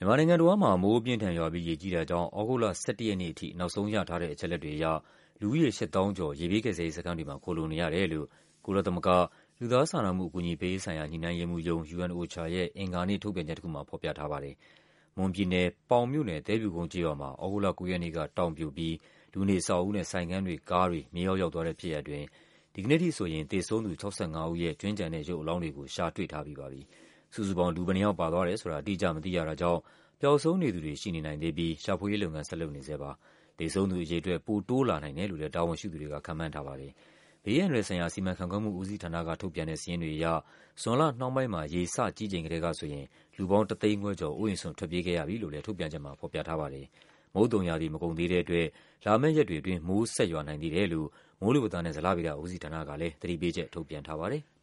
မြန်မာနိုင်ငံတစ်ဝန်းမှာမိုးအပြင်းထန်ရွာပြီးရေကြီးတာကြောင့်သြဂုတ်လ 11 ရက်နေ့အထိနောက်ဆုံးရထားတဲ့အချက်အလက်တွေအရလူဦးရေ 8,000 ကျော်ရေဘေးကယ်ဆယ်ရေးစခန်းတွေမှာခိုလှုံနေရတယ်လို့ကုလသမဂ္ဂလူသားစာနာမှုအကူအညီပေးရေးဆိုင်ရာညှိနှိုင်းရေးမှူးရုံး UNOCHA ရဲ့အင်္ဂါနေ့ထုတ်ပြန်ချက်တစ်ခုမှာဖော်ပြထားပါတယ်။မွန်ပြည်နယ်၊ပေါင်မြို့နယ်၊သဲဖြူကုန်းကျေးရွာမှာသြဂုတ်လ 9 ရက်နေ့ကတောင်ပြိုပြီးလူနေအဆောက်အဦနဲ့ဆိုင်ခန်းတွေ၊ကားတွေမြေအောက်ရောက်သွားတဲ့ဖြစ်ရပ်အတွင်းဒီကနေ့ထိဆိုရင်သေဆုံးသူ 65 ဦးရဲ့ကြွင်းကျန်တဲ့ရုပ်အလောင်းတွေကိုရှာတွေ့ထားပြီးပါပြီ။စုစုပေါင်းလူဘယ်နှစ်ယောက်ပါသွားတယ်ဆိုတာအတိအကျမသိရတာကြောင့်ပျောက်ဆုံးနေသူတွေရှိနေနိုင်သေးပြီးရှာဖွေရေးလုပ်ငန်းဆက်လုပ်နေဆဲပါ။သေဆုံးသူအရေအတွက်ပိုတိုးလာနိုင်တယ်လို့လည်းတာဝန်ရှိသူတွေကခန့်မှန်းထားပါတယ်။ဘေးအန္တရာယ်ဆိုင်ရာစီမံခန့်ခွဲမှုဦးစီးဌာနကထုတ်ပြန်တဲ့စာရင်းတွေအရဇွန်လနှောင်းပိုင်းမှာရေစကြီးချိန်ကတည်းကဆိုရင်လူပေါင်း 1 သိန်းခွဲကျော်အိုးအိမ်စွန့်ထွက်ပြေးခဲ့ရပြီလို့လည်းထုတ်ပြန်ချက်မှာဖော်ပြထားပါတယ်။မုတ်သုန်ရာသီမကုန်သေးတဲ့အတွက်လာမယ့်ရက်တွေအတွင်းမိုးဆက်ရွာနိုင်သေးတယ်လို့မိုးလေဝသနဲ့ဇလဗေဒဦးစီးဌာနကလည်းသတိပေးချက်ထုတ်ပြန်ထားပါတယ်။